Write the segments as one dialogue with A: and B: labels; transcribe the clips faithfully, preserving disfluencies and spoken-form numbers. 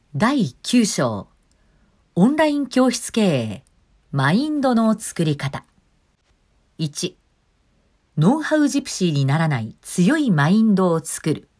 A: だいきゅう章オンライン教室経営マインドの作り方。いち、ノウハウジプシーにならない強いマインドを作る。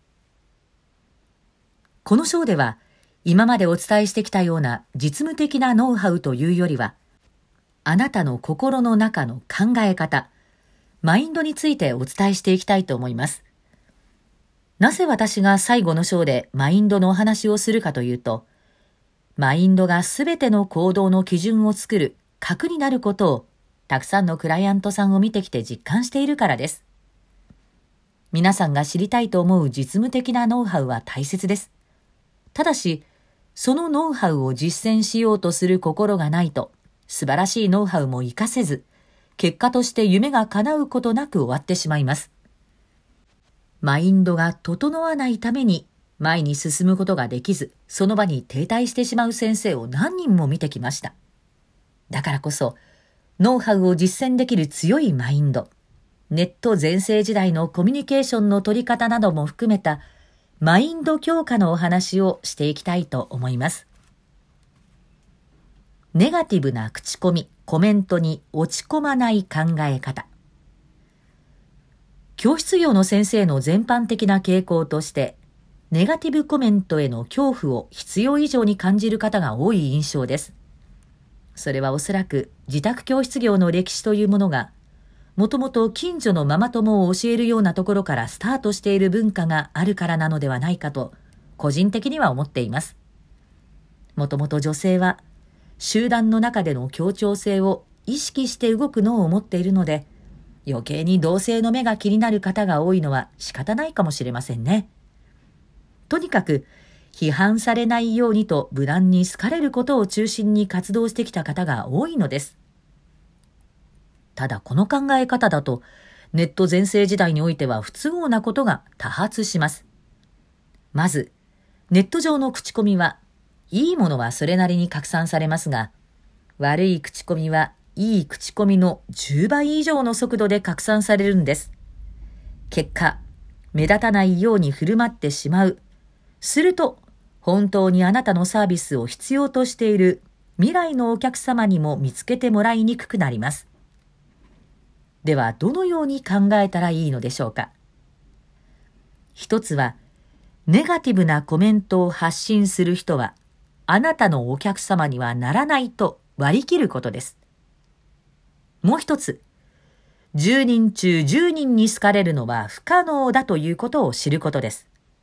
A: この章では今までお伝えしてきたような実務的なノウハウというよりは、あなたの心の中の考え方、マインドについてお伝えしていきたいと思います。なぜ私が最後の章でマインドのお話をするかというと、マインドがすべての行動の基準を作る核になることをたくさんのクライアントさんを見てきて実感しているからです。皆さんが知りたいと思う実務的なノウハウは大切です。ただし、そのノウハウを実践しようとする心がないと、素晴らしいノウハウも活かせず、結果として夢が叶うことなく終わってしまいます。マインドが整わないために前に進むことができず、その場に停滞してしまう先生を何人も見てきました。だからこそ、ノウハウを実践できる強いマインド、ネット全盛時代のコミュニケーションの取り方なども含めたマインド強化のお話をしていきたいと思います。ネガティブな口コミ、コメントに落ち込まない考え方。教室業の先生の全般的な傾向として、ネガティブコメントへの恐怖を必要以上に感じる方が多い印象です。それはおそらく自宅教室業の歴史というものが、もともと近所のママ友を教えるようなところからスタートしている文化があるからなのではないかと、個人的には思っています。もともと女性は、集団の中での協調性を意識して動く脳を持っているので、余計に同性の目が気になる方が多いのは仕方ないかもしれませんね。とにかく批判されないようにと無難に好かれることを中心に活動してきた方が多いのです。ただこの考え方だとネット全盛時代においては不都合なことが多発します。まずネット上の口コミはいいものはそれなりに拡散されますが、悪い口コミはいい口コミのじゅうばい以上の速度で拡散されるんです。結果、目立たないように振る舞ってしまう。すると、本当にあなたのサービスを必要としている未来のお客様にも見つけてもらいにくくなります。では、どのように考えたらいいのでしょうか。一つは、ネガティブなコメントを発信する人は、あなたのお客様にはならないと割り切ることです。もう一つ、じゅうにん中じゅうにんに好かれるのは不可能だということを知ることです。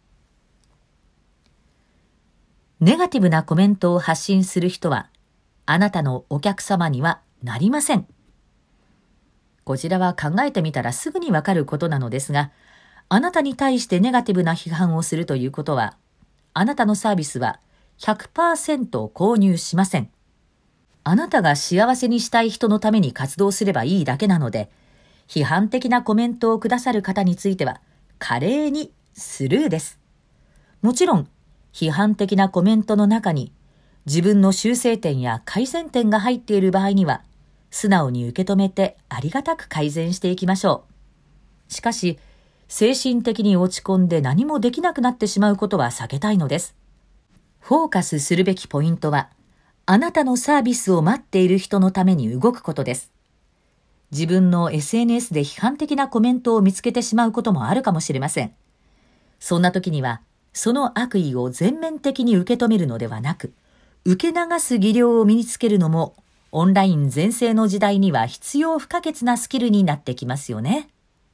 A: ネガティブなコメントを発信する人は、あなたのお客様にはなりません。こちらは考えてみたらすぐにわかることなのですが、あなたに対してネガティブな批判をするということは、あなたのサービスは ひゃくパーセント 購入しません。あなたが幸せにしたい人のために活動すればいいだけなので、批判的なコメントをくださる方については、華麗にスルーです。もちろん、批判的なコメントの中に、自分の修正点や改善点が入っている場合には、素直に受け止めてありがたく改善していきましょう。しかし、精神的に落ち込んで何もできなくなってしまうことは避けたいのです。フォーカスするべきポイントは、あなたのサービスを待っている人のために動くことです。自分の エスエヌエス で批判的なコメントを見つけてしまうこともあるかもしれません。そんな時には、その悪意を全面的に受け止めるのではなく、受け流す技量を身につけるのも、オンライン全盛の時代には必要不可欠なスキルになってきますよね。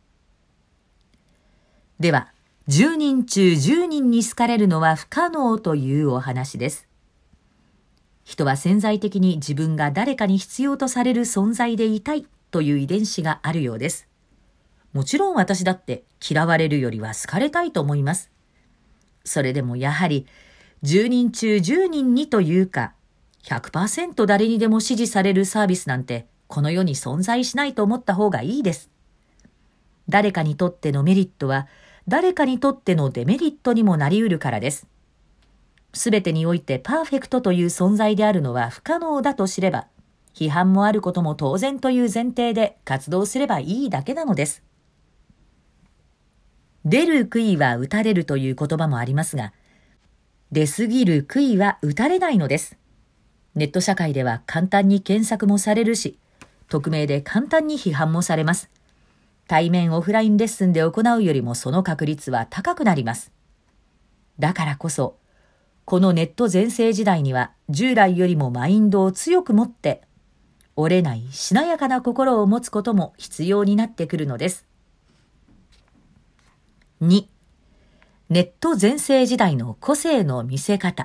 A: では、じゅうにん中じゅうにんに好かれるのは不可能というお話です。人は潜在的に自分が誰かに必要とされる存在でいたいという遺伝子があるようです。もちろん私だって嫌われるよりは好かれたいと思います。それでもやはりじゅうにん中じゅうにんにというか ひゃくパーセント 誰にでも支持されるサービスなんてこの世に存在しないと思った方がいいです。誰かにとってのメリットは誰かにとってのデメリットにもなり得るからです。すべてにおいてパーフェクトという存在であるのは不可能だと知れば、批判もあることも当然という前提で活動すればいいだけなのです。出る杭は打たれるという言葉もありますが、 出過ぎる杭は打たれないのです。ネット社会では簡単に検索もされるし、匿名で簡単に批判もされます。対面オフラインレッスンで行うよりもその確率は高くなります。だからこそ、このネット全盛時代には従来よりもマインドを強く持って、折れないしなやかな心を持つことも必要になってくるのです。に、ネット全盛時代の個性の見せ方。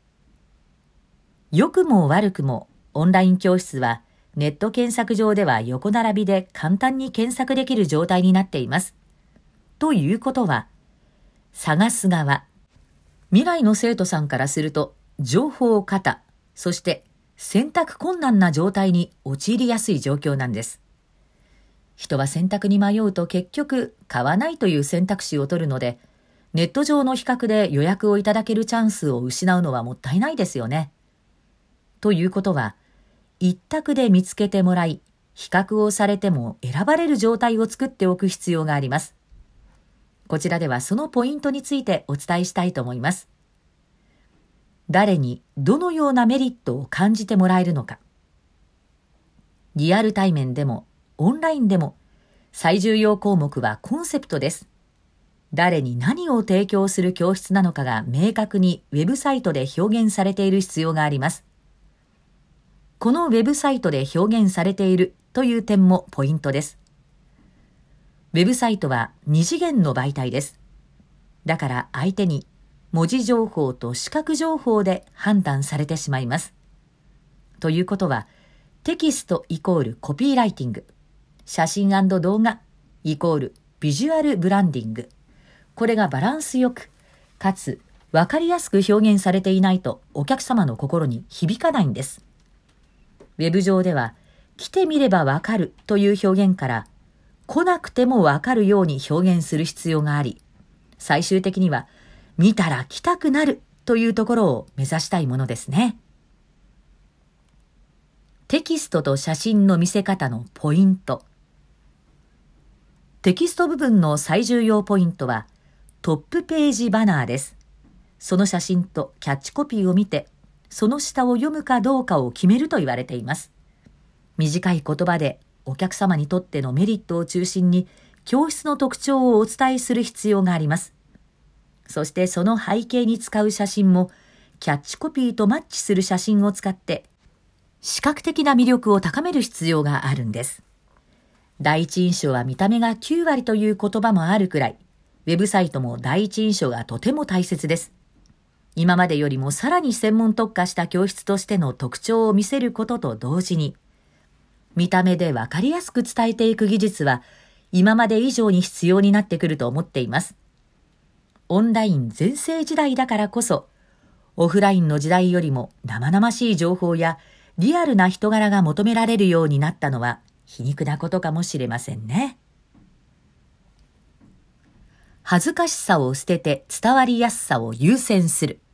A: 良くも悪くもオンライン教室はネット検索上では横並びで簡単に検索できる状態になっています。ということは、探す側、未来の生徒さんからすると情報過多、そして選択困難な状態に陥りやすい状況なんです。人は選択に迷うと結局買わないという選択肢を取るので、ネット上の比較で予約をいただけるチャンスを失うのはもったいないですよね。ということは、一択で見つけてもらい、比較をされても選ばれる状態を作っておく必要があります。こちらではそのポイントについてお伝えしたいと思います。誰にどのようなメリットを感じてもらえるのか。リアル対面でもオンラインでも最重要項目はコンセプトです。誰に何を提供する教室なのかが明確にウェブサイトで表現されている必要があります。このウェブサイトで表現されているという点もポイントです。ウェブサイトは二次元の媒体です。だから相手に文字情報と視覚情報で判断されてしまいます。ということは、テキストイコールコピーライティング、写真&動画イコールビジュアルブランディング。これがバランスよく、かつ分かりやすく表現されていないとお客様の心に響かないんです。ウェブ上では、来てみればわかるという表現から、来なくてもわかるように表現する必要があり、最終的には、見たら来たくなるというところを目指したいものですね。テキストと写真の見せ方のポイント。テキスト部分の最重要ポイントは、トップページバナーです。その写真とキャッチコピーを見て、その下を読むかどうかを決めると言われています。短い言葉でお客様にとってのメリットを中心に教室の特徴をお伝えする必要があります。そしてその背景に使う写真もキャッチコピーとマッチする写真を使って視覚的な魅力を高める必要があるんです。第一印象は見た目がきゅうわりという言葉もあるくらい、ウェブサイトも第一印象がとても大切です。今までよりもさらに専門特化した教室としての特徴を見せることと同時に、見た目でわかりやすく伝えていく技術は今まで以上に必要になってくると思っています。オンライン全盛時代だからこそ、オフラインの時代よりも生々しい情報やリアルな人柄が求められるようになったのは皮肉なことかもしれませんね。恥ずかしさを捨てて伝わりやすさを優先する。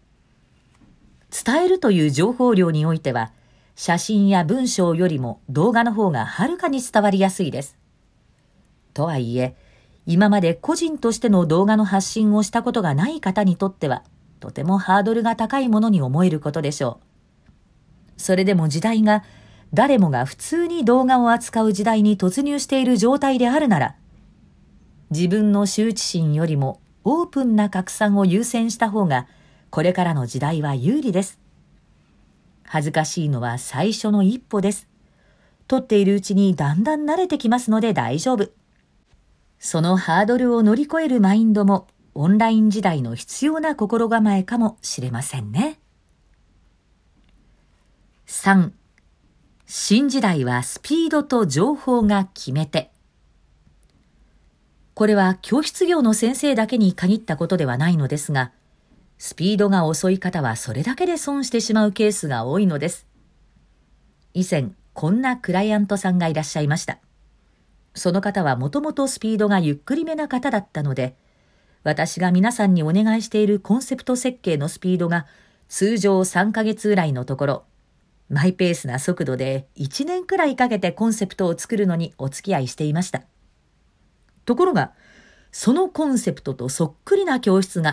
A: 伝えるという情報量においては、写真や文章よりも動画の方がはるかに伝わりやすいです。とはいえ、今まで個人としての動画の発信をしたことがない方にとっては、とてもハードルが高いものに思えることでしょう。それでも時代が誰もが普通に動画を扱う時代に突入している状態であるなら、自分の羞恥心よりもオープンな拡散を優先した方が、これからの時代は有利です。恥ずかしいのは最初の一歩です。撮っているうちにだんだん慣れてきますので大丈夫。そのハードルを乗り越えるマインドもオンライン時代の必要な心構えかもしれませんね。さん. 新時代はスピードと情報が決め手。これは教室業の先生だけに限ったことではないのですが、スピードが遅い方はそれだけで損してしまうケースが多いのです。以前、こんなクライアントさんがいらっしゃいました。その方はもともとスピードがゆっくりめな方だったので、私が皆さんにお願いしているコンセプト設計のスピードが通常さんかげつぐらいのところ、マイペースな速度でいちねんくらいかけてコンセプトを作るのにお付き合いしていました。ところが、そのコンセプトとそっくりな教室が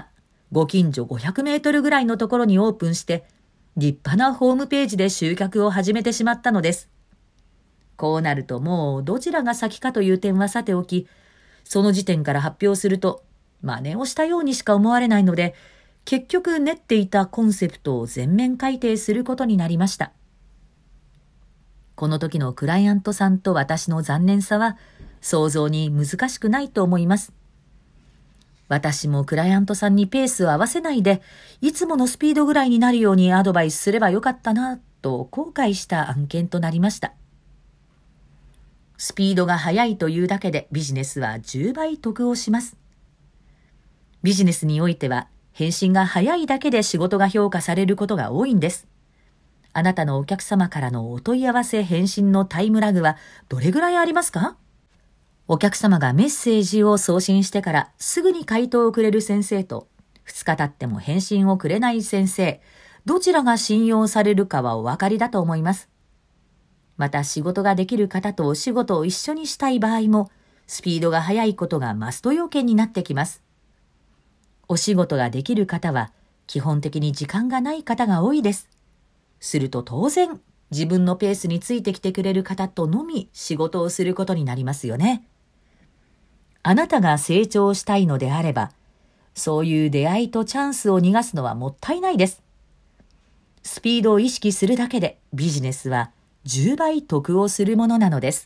A: ご近所ごひゃくメートルぐらいのところにオープンして、立派なホームページで集客を始めてしまったのです。こうなるともうどちらが先かという点はさておき、その時点から発表すると真似をしたようにしか思われないので、結局練っていたコンセプトを全面改訂することになりました。この時のクライアントさんと私の残念さは想像に難しくないと思います。私もクライアントさんにペースを合わせないで、いつものスピードぐらいになるようにアドバイスすればよかったなと後悔した案件となりました。スピードが速いというだけでビジネスはじゅうばい得をします。ビジネスにおいては返信が早いだけで仕事が評価されることが多いんです。あなたのお客様からのお問い合わせ返信のタイムラグはどれぐらいありますか？お客様がメッセージを送信してからすぐに回答をくれる先生と、ふつか経っても返信をくれない先生、どちらが信用されるかはお分かりだと思います。また仕事ができる方とお仕事を一緒にしたい場合も、スピードが速いことがマスト要件になってきます。お仕事ができる方は基本的に時間がない方が多いです。すると当然、自分のペースについてきてくれる方とのみ仕事をすることになりますよね。あなたが成長したいのであれば、そういう出会いとチャンスを逃がすのはもったいないです。スピードを意識するだけでビジネスはじゅうばい得をするものなのです。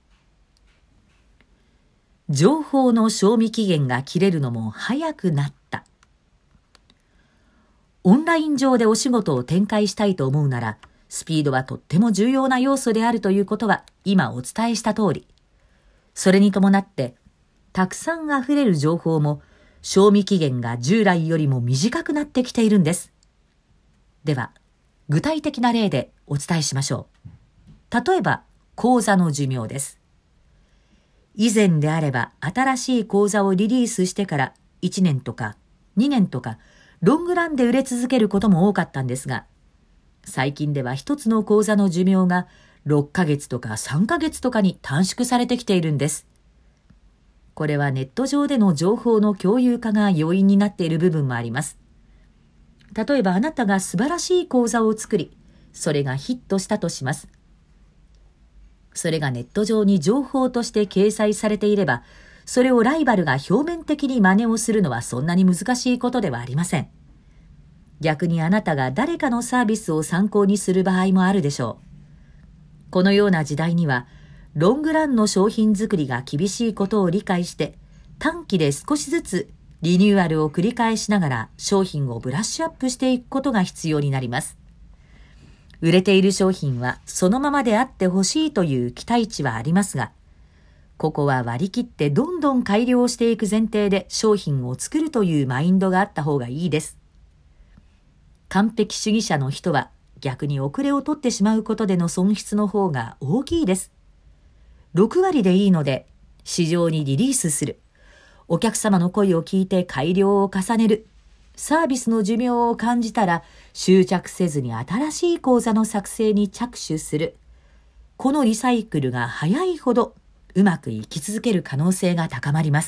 A: 情報の賞味期限が切れるのも早くなった。オンライン上でお仕事を展開したいと思うなら、スピードはとっても重要な要素であるということは今お伝えした通り。それに伴って、たくさんあふれる情報も賞味期限が従来よりも短くなってきているんです。では、具体的な例でお伝えしましょう。例えば、講座の寿命です。以前であれば新しい講座をリリースしてからいちねんとかにねんとかロングランで売れ続けることも多かったんですが、最近では一つの講座の寿命がろっかげつとかさんかげつとかに短縮されてきているんです。これはネット上での情報の共有化が要因になっている部分もあります。例えばあなたが素晴らしい講座を作り、それがヒットしたとします。それがネット上に情報として掲載されていれば、それをライバルが表面的に真似をするのはそんなに難しいことではありません。逆にあなたが誰かのサービスを参考にする場合もあるでしょう。このような時代には、ロングランの商品作りが厳しいことを理解して、短期で少しずつリニューアルを繰り返しながら商品をブラッシュアップしていくことが必要になります。売れている商品はそのままであってほしいという期待値はありますが、ここは割り切ってどんどん改良していく前提で商品を作るというマインドがあった方がいいです。完璧主義者の人は逆に遅れを取ってしまうことでの損失の方が大きいです。ろくわりでいいので市場にリリースする。お客様の声を聞いて改良を重ねる。サービスの寿命を感じたら執着せずに新しい講座の作成に着手する。このリサイクルが早いほどうまくいき続ける可能性が高まります。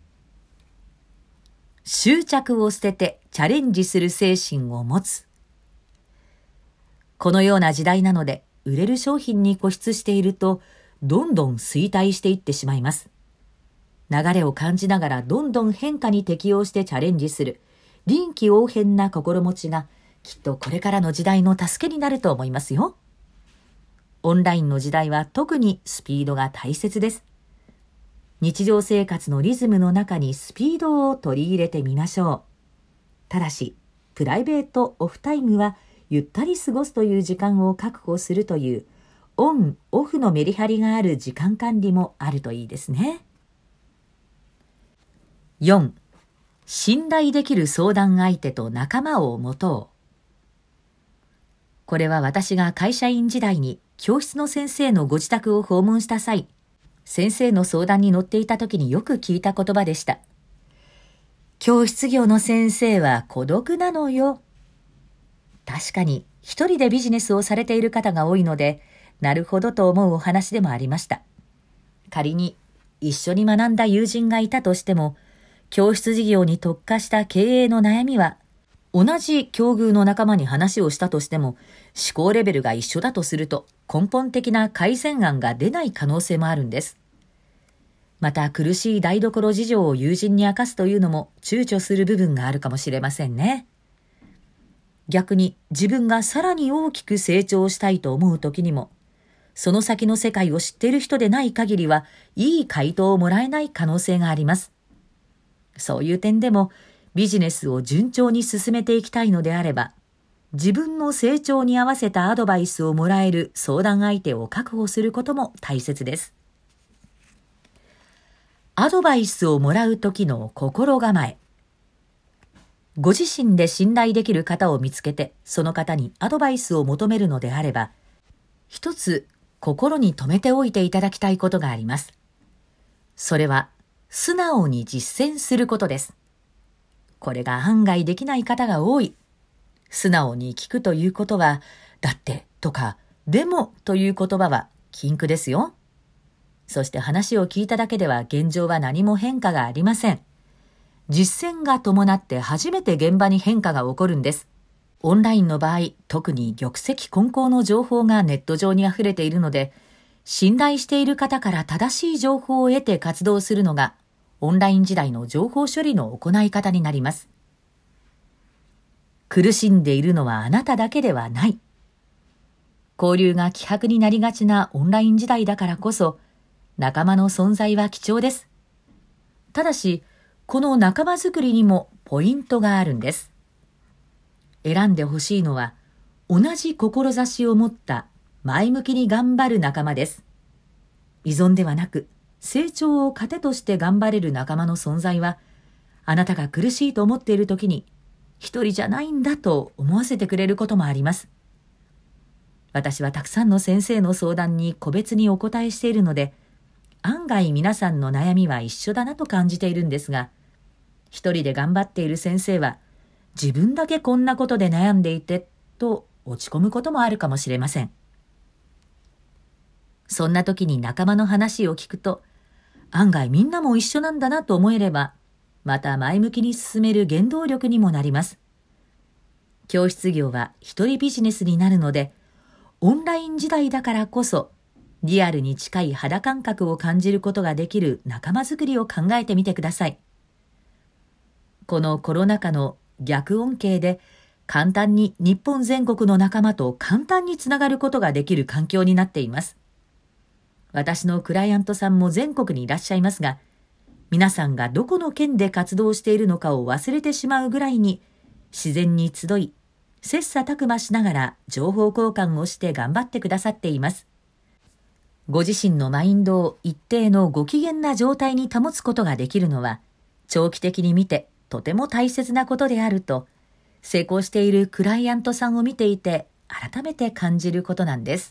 A: 執着を捨ててチャレンジする精神を持つ。このような時代なので、売れる商品に固執しているとどんどん衰退していってしまいます。流れを感じながらどんどん変化に適応してチャレンジする臨機応変な心持ちがきっとこれからの時代の助けになると思いますよ。オンラインの時代は特にスピードが大切です。日常生活のリズムの中にスピードを取り入れてみましょう。ただし、プライベートオフタイムはゆったり過ごすという時間を確保するというオン・オフのメリハリがある時間管理もあるといいですね。よん. 信頼できる相談相手と仲間を持とう。これは私が会社員時代に教室の先生のご自宅を訪問した際、先生の相談に乗っていた時によく聞いた言葉でした。教室業の先生は孤独なのよ。確かに一人でビジネスをされている方が多いので、なるほどと思うお話でもありました。仮に一緒に学んだ友人がいたとしても、 教室事業に特化した経営の悩みは、同じ境遇の仲間に話をしたとしても、思考レベルが一緒だとすると根本的な改善案が出ない可能性もあるんです。また苦しい台所事情を友人に明かすというのも躊躇する部分があるかもしれませんね。逆に自分がさらに大きく成長したいと思う時にも、その先の世界を知っている人でない限りはいい回答をもらえない可能性があります。そういう点でもビジネスを順調に進めていきたいのであれば、自分の成長に合わせたアドバイスをもらえる相談相手を確保することも大切です。アドバイスをもらう時の心構え。ご自身で信頼できる方を見つけて、その方にアドバイスを求めるのであれば、一つ心に留めておいていただきたいことがあります。それは、素直に実践することです。これが案外できない方が多い。素直に聞くということは、だってとか、でもという言葉は禁句ですよ。そして話を聞いただけでは現状は何も変化がありません。実践が伴って初めて現場に変化が起こるんです。オンラインの場合、特に玉石混交の情報がネット上に溢れているので、信頼している方から正しい情報を得て活動するのが、オンライン時代の情報処理の行い方になります。苦しんでいるのはあなただけではない。交流が希薄になりがちなオンライン時代だからこそ、仲間の存在は貴重です。ただし、この仲間づくりにもポイントがあるんです。選んでほしいのは、同じ志を持った前向きに頑張る仲間です。依存ではなく、成長を糧として頑張れる仲間の存在は、あなたが苦しいと思っているときに、一人じゃないんだと思わせてくれることもあります。私はたくさんの先生の相談に個別にお答えしているので、案外皆さんの悩みは一緒だなと感じているんですが、一人で頑張っている先生は、自分だけこんなことで悩んでいて、と落ち込むこともあるかもしれません。そんな時に仲間の話を聞くと、案外みんなも一緒なんだなと思えれば、また前向きに進める原動力にもなります。教室業は一人ビジネスになるので、オンライン時代だからこそ、リアルに近い肌感覚を感じることができる仲間づくりを考えてみてください。このコロナ禍の逆恩恵で簡単に日本全国の仲間と簡単につながることができる環境になっています。私のクライアントさんも全国にいらっしゃいますが、皆さんがどこの県で活動しているのかを忘れてしまうぐらいに自然に集い、切磋琢磨しながら情報交換をして頑張ってくださっています。ご自身のマインドを一定のご機嫌な状態に保つことができるのは、長期的に見てとても大切なことであると、成功しているクライアントさんを見ていて改めて感じることなんです。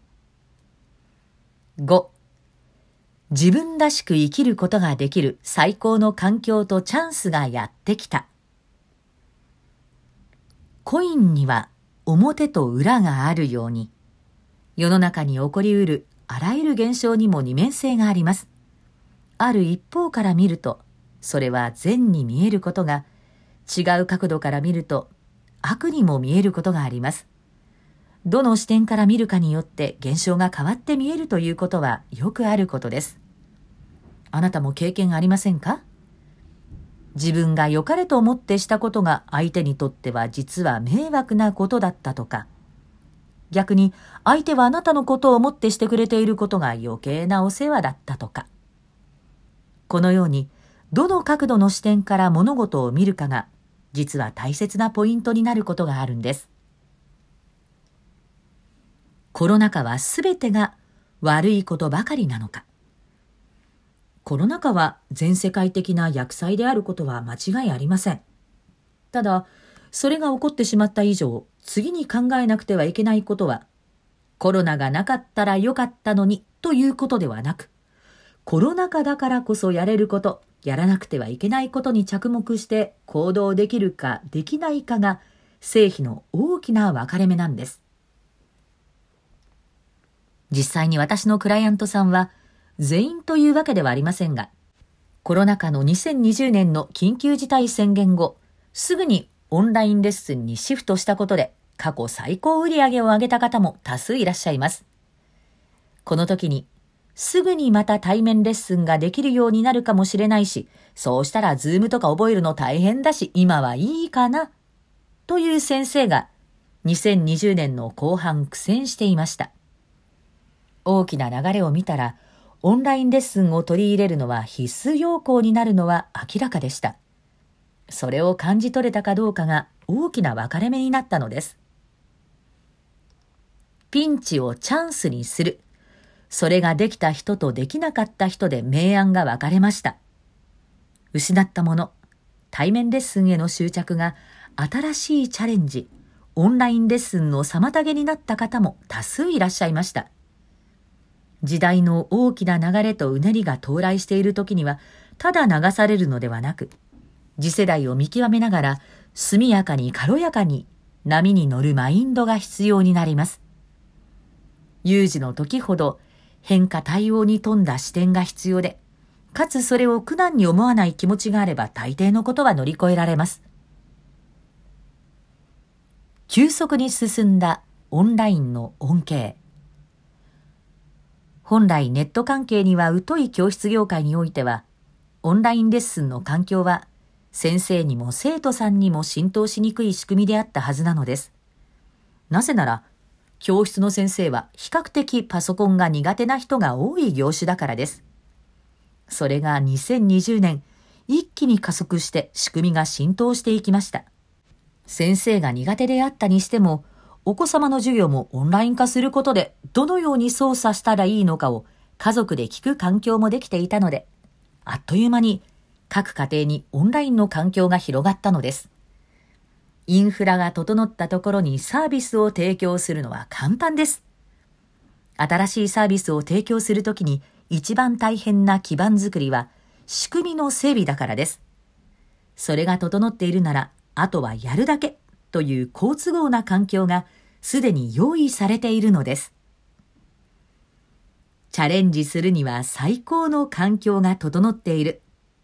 A: ご、自分らしく生きることができる最高の環境とチャンスがやってきた。コインには表と裏があるように、世の中に起こりうるあらゆる現象にも二面性があります。ある一方から見ると、それは善に見えることが、違う角度から見ると悪にも見えることがあります。どの視点から見るかによって現象が変わって見えるということはよくあることです。あなたも経験ありませんか？自分が良かれと思ってしたことが相手にとっては実は迷惑なことだったとか、逆に相手はあなたのことを思ってしてくれていることが余計なお世話だったとか。このようにどの角度の視点から物事を見るかが実は大切なポイントになることがあるんです。コロナ禍はすべてが悪いことばかりなのか。コロナ禍は全世界的な厄災であることは間違いありません。ただ、それが起こってしまった以上、次に考えなくてはいけないことは、コロナがなかったらよかったのにということではなく、コロナ禍だからこそやれること、やらなくてはいけないことに着目して行動できるかできないかが成否の大きな分かれ目なんです。実際に私のクライアントさんは全員というわけではありませんが、 コロナ禍のにせんにじゅうねんの緊急事態宣言後、すぐにオンラインレッスンにシフトしたことで、過去最高売上を上げた方も多数いらっしゃいます。この時に、すぐにまた対面レッスンができるようになるかもしれないし、そうしたらズームとか覚えるの大変だし、今はいいかな、という先生がにせんにじゅうねんの後半苦戦していました。大きな流れを見たら、オンラインレッスンを取り入れるのは必須要項になるのは明らかでした。それを感じ取れたかどうかが大きな分かれ目になったのです。ピンチをチャンスにする。それができた人とできなかった人で明暗が分かれました。失ったもの、対面レッスンへの執着が新しいチャレンジ、オンラインレッスンの妨げになった方も多数いらっしゃいました。時代の大きな流れとうねりが到来している時には、ただ流されるのではなく、次世代を見極めながら、速やかに軽やかに波に乗るマインドが必要になります。有事の時ほど変化対応に富んだ視点が必要で、かつそれを苦難に思わない気持ちがあれば大抵のことは乗り越えられます。急速に進んだオンラインの恩恵。本来ネット関係には疎い教室業界においては、オンラインレッスンの環境は先生にも生徒さんにも浸透しにくい仕組みであったはずなのです。なぜなら、教室の先生は比較的パソコンが苦手な人が多い業種だからです。それがにせんにじゅうねん、一気に加速して仕組みが浸透していきました。先生が苦手であったにしても、お子様の授業もオンライン化することでどのように操作したらいいのかを家族で聞く環境もできていたので、あっという間に各家庭にオンラインの環境が広がったのです。インフラが整ったところにサービスを提供するのは簡単です。新しいサービスを提供するときに一番大変な基盤作りは仕組みの整備だからです。それが整っているなら、あとはやるだけという好都合な環境がすでに用意されているのです。チャレンジするには最高の環境が整っている。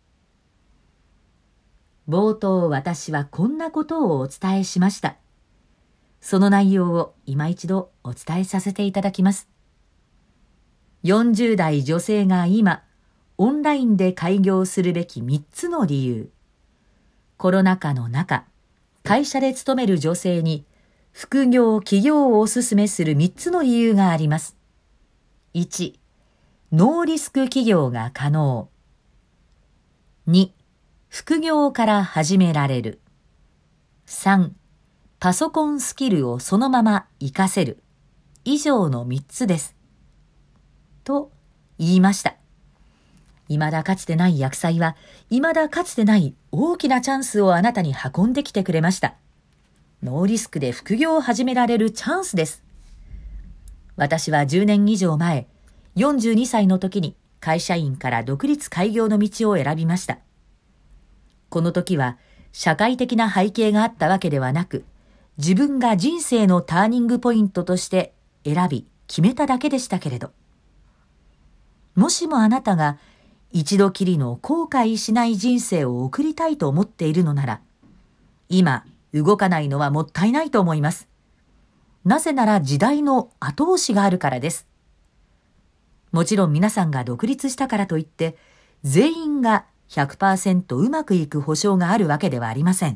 A: 冒頭、私はこんなことをお伝えしました。その内容を今一度お伝えさせていただきます。よんじゅう代女性が今、オンラインで開業するべきみっつの理由。コロナ禍の中、会社で勤める女性に副業・起業をお勧めするみっつの理由があります。いち、ノーリスク起業が可能。に、副業から始められる。さん、パソコンスキルをそのまま活かせる。以上のみっつです。と言いました。未だかつてない薬剤は、未だかつてない大きなチャンスをあなたに運んできてくれました。ノーリスクで副業を始められるチャンスです。私はじゅうねん以上前、よんじゅうにさいの時に会社員から独立開業の道を選びました。この時は社会的な背景があったわけではなく、自分が人生のターニングポイントとして選び決めただけでしたけれど、もしもあなたが一度きりの後悔しない人生を送りたいと思っているのなら、今動かないのはもったいないと思います。なぜなら時代の後押しがあるからです。もちろん皆さんが独立したからといって、全員が ひゃくパーセント うまくいく保証があるわけではありません。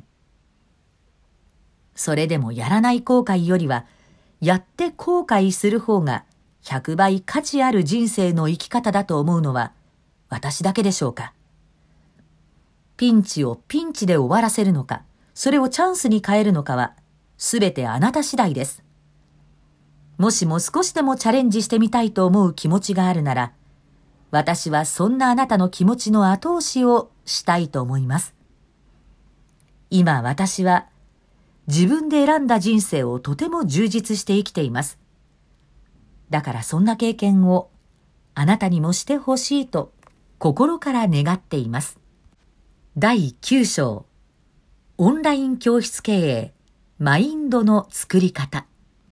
A: それでもやらない後悔よりは、やって後悔する方がひゃくばい価値ある人生の生き方だと思うのは私だけでしょうか。ピンチをピンチで終わらせるのか、それをチャンスに変えるのかは、すべてあなた次第です。もしも少しでもチャレンジしてみたいと思う気持ちがあるなら、私はそんなあなたの気持ちの後押しをしたいと思います。今私は自分で選んだ人生をとても充実して生きています。だからそんな経験をあなたにもしてほしいと心から願っています。だいきゅう章、オンライン教室経営、マインドの作り方。